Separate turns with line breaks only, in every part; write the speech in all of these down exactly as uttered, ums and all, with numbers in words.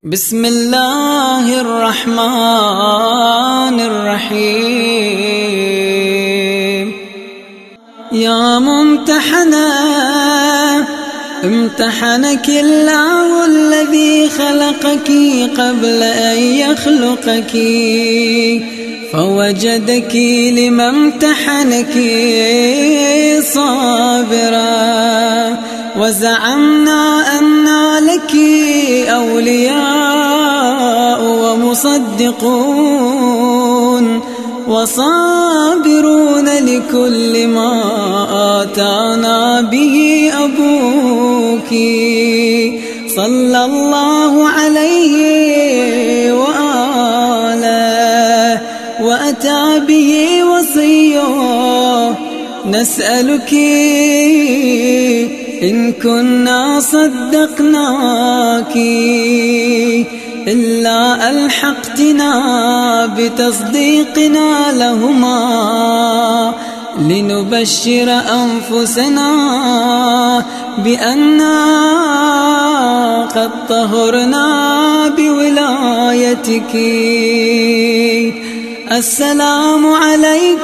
بسم الله الرحمن الرحيم. يا ممتحنة امتحنك الله الذي خلقك قبل أن يخلقك، فوجدك لما امتحنك صابرا، وزعمنا أن لك أولياء ومصدقون وصابرون لكل ما آتانا به أبوك صلى الله عليه وآله وأتى به وصيه. نسألك إن كنا صدقناك إلا ألحقتنا بتصديقنا لهما، لنبشر أنفسنا بأننا قد طهرنا بولايتك. السلام عليك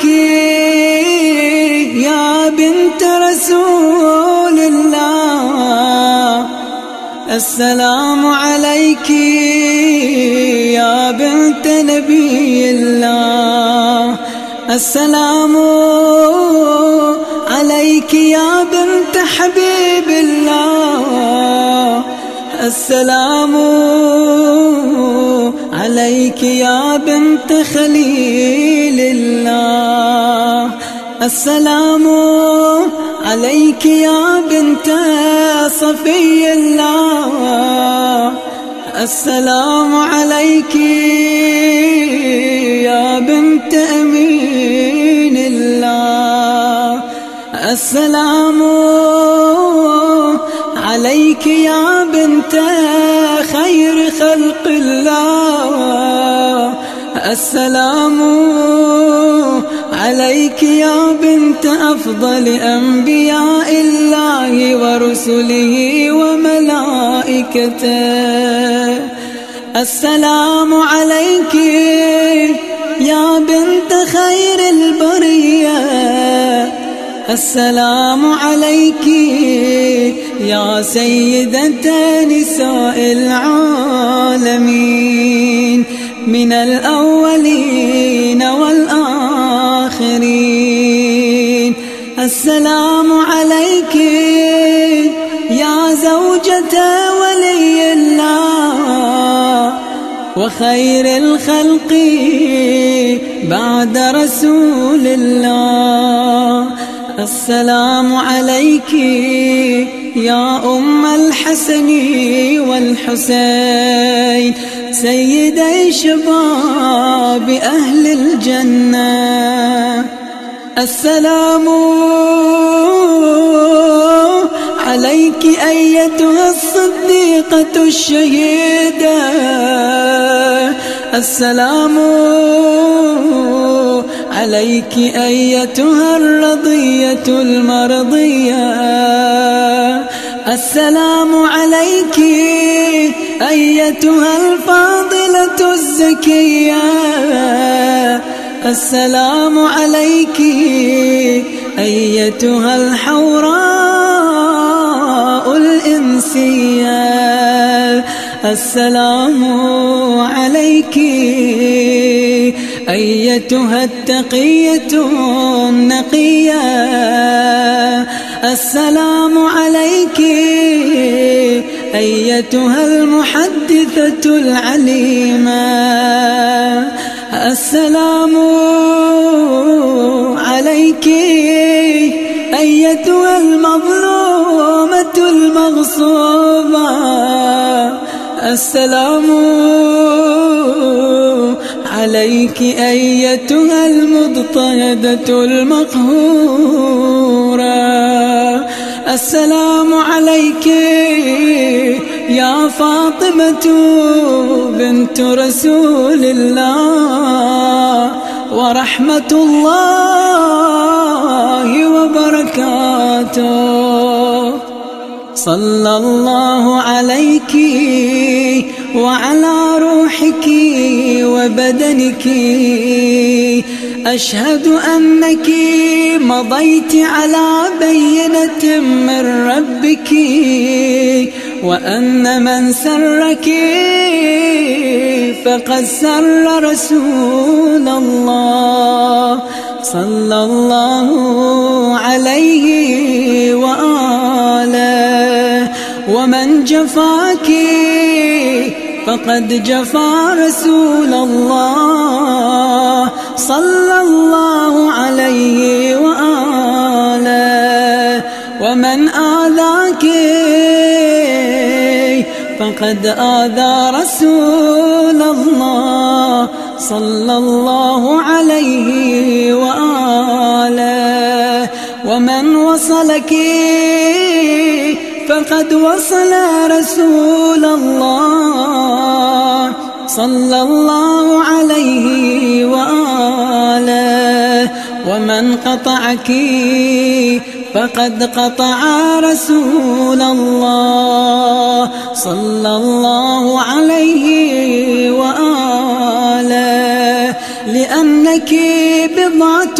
يا بنت رسول الله، السلام عليك يا بنت نبي الله، السلام عليك يا بنت حبيب الله، السلام عليك يا بنت خليل الله، السلام عليك يا بنت صفي الله، السلام عليك يا بنت أمين الله، السلام عليك يا بنت خير خلق الله، السلام عليك يا بنت أفضل أنبياء الله ورسله وملائكته، السلام عليك يا بنت خير البرية، السلام عليك يا سيدة نساء العالمين من الأولين والآخرين، السلام عليك يا زوجة ولي الله وخير الخلق بعد رسول الله، السلام عليك يا أم الحسن والحسين سيدي شباب أهل الجنة، السلام عليك أيتها الصديقة الشهيدة، السلام عليك أيتها الرضية المرضية، السلام عليك أيتها الفاضلة الزكية، السلام عليك أيتها الحوراء الإنسية، السلام عليك أيتها التقية النقية، السلام عليك أيتها المحدثة العليمة، السلام عليك أيتها المظلومة المغصوبة، السلام عليك أيتها المضطهدة المقهورة، السلام عليك يا فاطمة بنت رسول الله ورحمة الله وبركاته. صلى الله عليك وعلى روحك وبدنك. أشهد أنك مضيت على بينة من ربك، وأن من سرك فقد سر رسول الله صلى الله عليه وآله. ومن جفاك فقد جفا رسول الله صلى الله عليه وآله. ومن آذاك فقد آذى رسول الله صلى الله عليه وآله. ومن وصلك فقد وصل رسول الله صلى الله عليه وآله. ومن قطعك فقد قطع رسول الله صلى الله عليه وآله. لأنك بضعة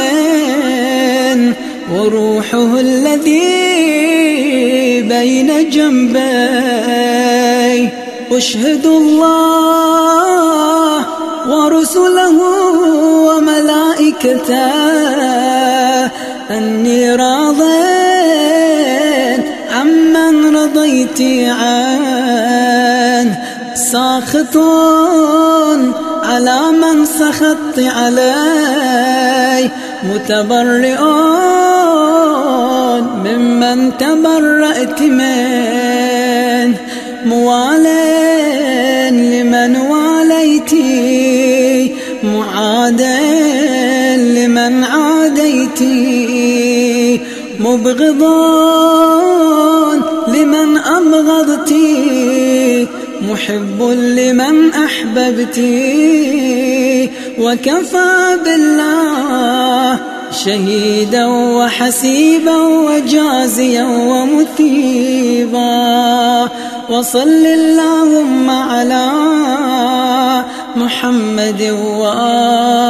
من وروحه الذي بين جنبي. أشهد الله ورسله وملائكته أني راض عمن رضيت عنه، ساخط على من سخطت عليه، متبرئ ممن تبرأت منه، موال لمن واليتي، معاد لمن عاديتي، مبغض لمن أبغضتي، محب لمن أحببتي. وكفى بالله شهيدا وحسيبا وجازيا ومثيبا. وصل اللهم على محمد وآله